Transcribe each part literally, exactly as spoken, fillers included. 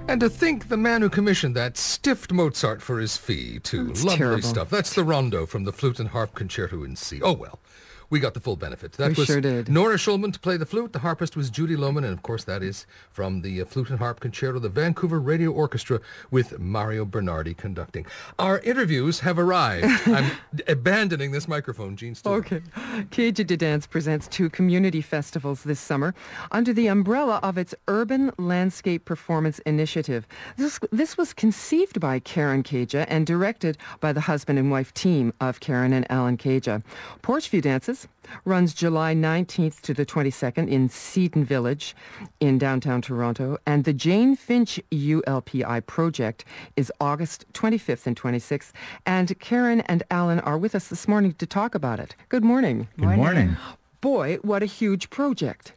And to think the man who commissioned that stiffed Mozart for his fee, too. That's Lovely terrible. stuff. That's the Rondo from the Flute and Harp Concerto in C. Oh, well. We got the full benefit. That We was sure did. Nora Schulman to play the flute. The harpist was Judy Lohman. And, of course, that is from the uh, Flute and Harp Concerto, the Vancouver Radio Orchestra with Mario Bernardi conducting. Our interviews have arrived. I'm abandoning this microphone, Jean Stewart. Okay. Caja de Dance presents two community festivals this summer under the umbrella of its Urban Landscape Performance Initiative. This, this was conceived by Karen Caja and directed by the husband and wife team of Karen and Alan Caja. Porchview Dances runs July nineteenth to the twenty-second in Seaton Village in downtown Toronto, and the Jane Finch U L P I project is August twenty-fifth and twenty-sixth, and Karen and Alan are with us this morning to talk about it. Good morning. Good morning. Boy, what a huge project.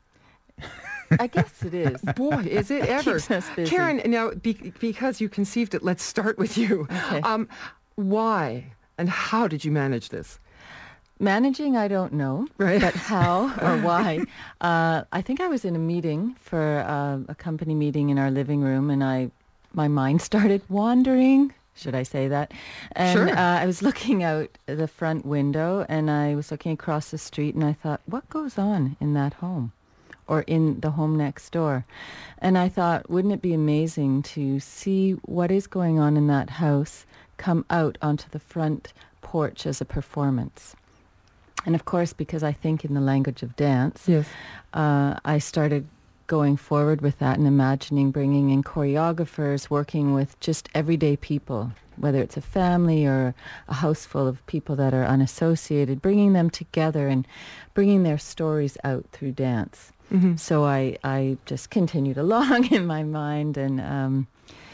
I guess it is. Boy, is it ever. Keeps us busy. Karen, now, be, because you conceived it, let's start with you. Okay. Um, why and how did you manage this? Managing, I don't know, Right. but how or why? Uh, I think I was in a meeting for uh, a company meeting in our living room, and I, my mind started wandering. Should I say that? And Sure. uh, I was looking out the front window, and I was looking across the street, and I thought, what goes on in that home, or in the home next door? And I thought, wouldn't it be amazing to see what is going on in that house come out onto the front porch as a performance? And of course, because I think in the language of dance, Yes. uh, I started going forward with that and imagining bringing in choreographers, working with just everyday people, whether it's a family or a house full of people that are unassociated, bringing them together and bringing their stories out through dance. Mm-hmm. So I, I just continued along in my mind and um,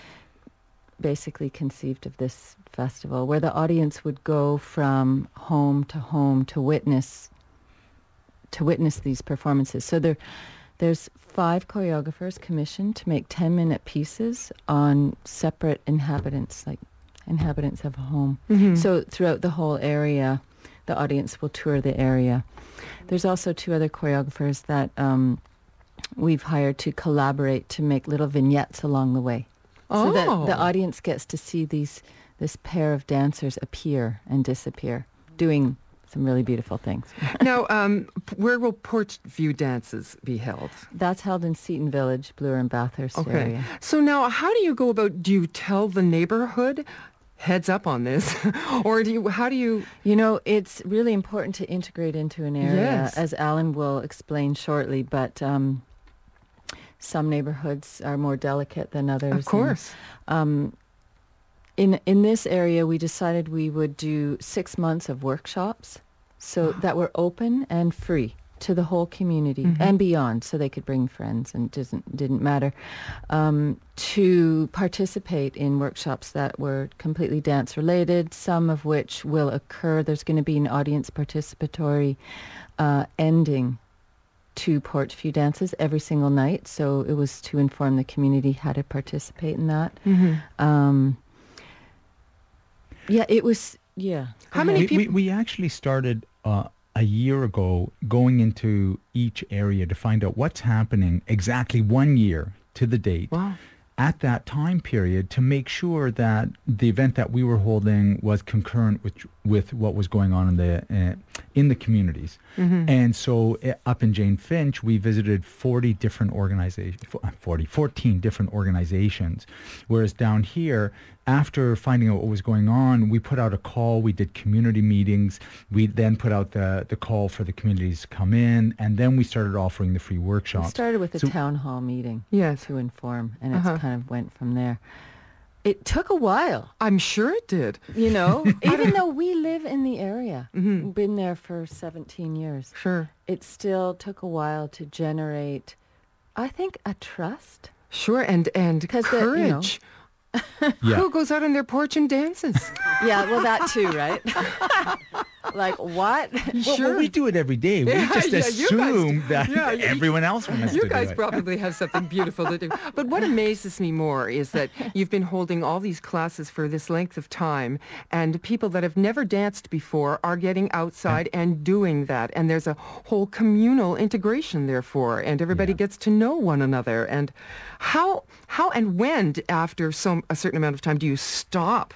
basically conceived of this festival where the audience would go from home to home to witness to witness these performances. So there there's five choreographers commissioned to make ten-minute pieces on separate inhabitants, like inhabitants of a home. Mhm. So throughout the whole area, the audience will tour the area. There's also two other choreographers that um, we've hired to collaborate to make little vignettes along the way. So that Oh. the audience gets to see these this pair of dancers appear and disappear, doing some really beautiful things. Now, um, p- where will Porchview Dances be held? That's held in Seaton Village, Bloor and Bathurst Okay. area. So now, how do you go about? Do you tell the neighborhood, heads up on this, or do you? How do you? You know, it's really important to integrate into an area, Yes. as Alan will explain shortly, but um, some neighborhoods are more delicate than others. Of course. And, um, in in this area, we decided we would do six months of workshops, so that were open and free to the whole community Mhm. and beyond, so they could bring friends and didn't didn't matter, um, to participate in workshops that were completely dance related. Some of which will occur. There's going to be an audience participatory uh, ending to Porchview Dances every single night. So it was to inform the community how to participate in that. Mm-hmm. Um, yeah, it was, yeah. How Go many ahead. we, we, people- we actually started uh, a year ago going into each area to find out what's happening exactly one year to the date Wow. at that time period to make sure that the event that we were holding was concurrent with with what was going on in the uh, in the communities. Mm-hmm. And so uh, up in Jane Finch, we visited forty different organizations, forty, fourteen different organizations. Whereas down here, after finding out what was going on, we put out a call, we did community meetings, we then put out the, the call for the communities to come in, and then we started offering the free We workshops. started with a So- town hall meeting Yes. to inform, and Uh-huh. it kind of went from there. It took a while, I'm sure it did. you know, even though we live in the area, Mhm. been there for seventeen years. Sure. It still took a while to generate, I think, a trust. Sure. And and 'Cause the- you know- courage Yeah. Who goes out on their porch and dances? Yeah, well, that too, right? Like, what? Well, Sure. well, we do it every day. We Yeah, just yeah, you guys- assume that yeah, you- everyone else wants You to guys do it. probably have something beautiful to do. But what amazes me more is that you've been holding all these classes for this length of time, and people that have never danced before are getting outside and doing that. And there's a whole communal integration, therefore, and everybody Yeah. gets to know one another. And how, how and when, after some a certain amount of time, do you stop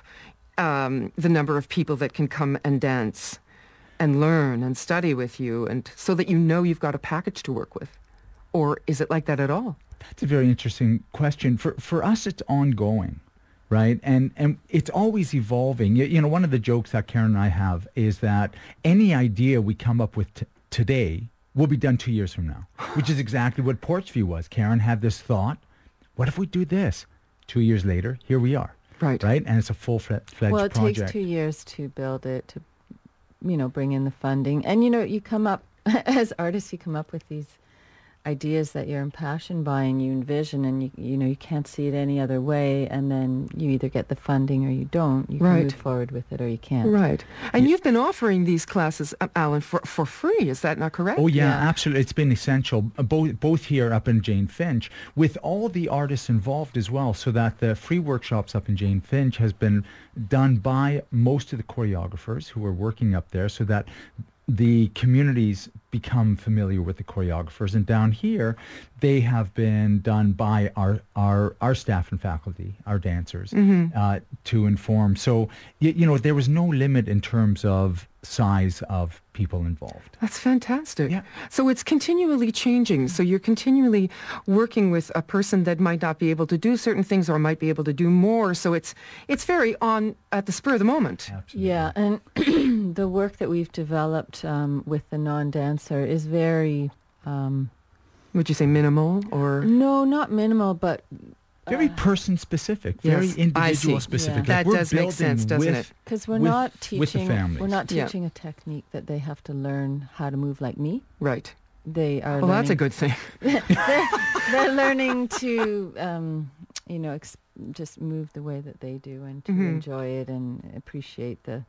um, the number of people that can come and dance and learn and study with you, and so that you know you've got a package to work with? Or is it like that at all? That's a very interesting question. For for us, it's ongoing, right? And and it's always evolving. You, you know, one of the jokes that Karen and I have is that any idea we come up with t- today will be done two years from now, which is exactly what Porchview was. Karen had this thought, what if we do this? Two years later, here we are. Right. Right? And it's a full-fledged Well, it project. takes two years to build it, to, you know, bring in the funding. And, you know, you come up, as artists, you come up with these ideas that you're impassioned by and you envision, and, you you know, you can't see it any other way. And then you either get the funding or you don't. You can Right. move forward with it or you can't. Right. And you've been offering these classes, uh, Alan, for, for free. Is that not correct? Oh yeah, Yeah. absolutely. It's been essential, uh, both both here up in Jane Finch, with all the artists involved as well, so that the free workshops up in Jane Finch has been done by most of the choreographers who are working up there, so that the communities become familiar with the choreographers. And down here, they have been done by our our, our staff and faculty, our dancers, uh, to inform. So, you, you know, there was no limit in terms of size of people involved. That's fantastic. Yeah. So it's continually changing. So you're continually working with a person that might not be able to do certain things or might be able to do more. So it's it's very on at the spur of the moment. Absolutely. Yeah, and the work that we've developed um, with the non-dancer is very, um, Would you say minimal or? no, not minimal, but Very person specific, very Yes, I individual see. specific. Yeah. Like, That we're does make building sense, doesn't with- it? because we're with- not with the teaching, families. we're not Yeah. teaching a technique that they have to learn how to move like me. Right. They are. Well, that's a learning- good thing. they're, they're learning to, um, you know, ex- just move the way that they do and to Mhm. enjoy it and appreciate the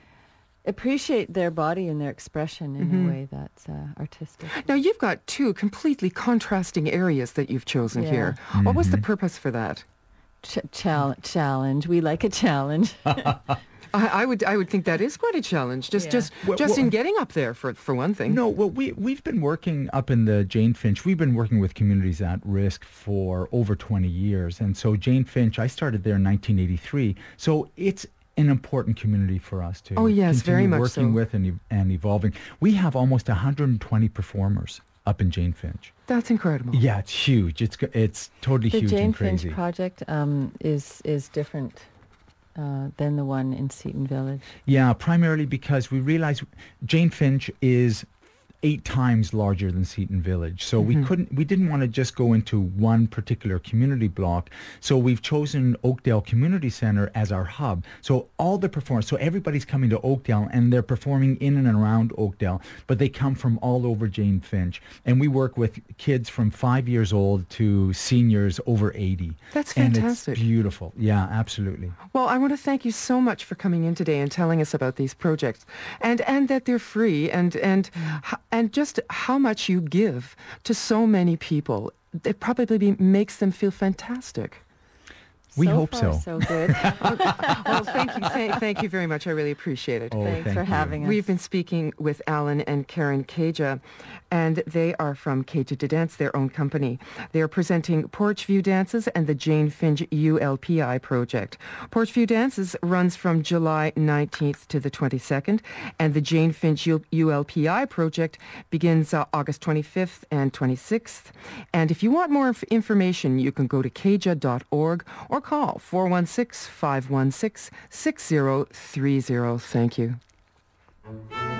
appreciate their body and their expression in Mhm. a way that's uh, artistic. Now, you've got two completely contrasting areas that you've chosen Yeah. here. What was the Mhm. purpose for that? Ch- chal- challenge. We like a challenge. I, I would I would think that is quite a challenge, just Yeah. just Well, just well- in getting up there, for for one thing. No, well, we, we've been working up in the Jane Finch. We've been working with communities at risk for over twenty years. And so Jane Finch, I started there in nineteen eighty-three. So it's an important community for us to Oh, yes, very continue much working so. with and, ev- and evolving. We have almost one hundred twenty performers up in Jane Finch. That's incredible. Yeah, it's huge. It's go- it's totally The huge Jane and crazy. Finch project um, is is different uh, than the one in Seton Village. Yeah, primarily because we realize Jane Finch is eight times larger than Seton Village. So we couldn't, we didn't want to just go into one particular community block. So we've chosen Oakdale Community Center as our hub. So all the performers, so everybody's coming to Oakdale and they're performing in and around Oakdale, but they come from all over Jane Finch. And we work with kids from five years old to seniors over eighty. That's And fantastic. it's beautiful. Yeah, absolutely. Well, I want to thank you so much for coming in today and telling us about these projects, and and that they're free, and and h- and just how much you give to so many people. It probably be, makes them feel fantastic. We so hope far, so. So good. Well, thank you, thank, thank you very much. I really appreciate it. Oh, Thanks thank for you. having us. We've been speaking with Alan and Karen Kaja, and they are from Kaja to Dance, their own company. They are presenting Porchview Dances and the Jane Finch U L P I project. Porchview Dances runs from July nineteenth to the twenty-second, and the Jane Finch U L P I project begins uh, August twenty-fifth and twenty-sixth. And if you want more inf- information, you can go to kaja dot org or call four one six, five one six, six zero three zero. Thank you.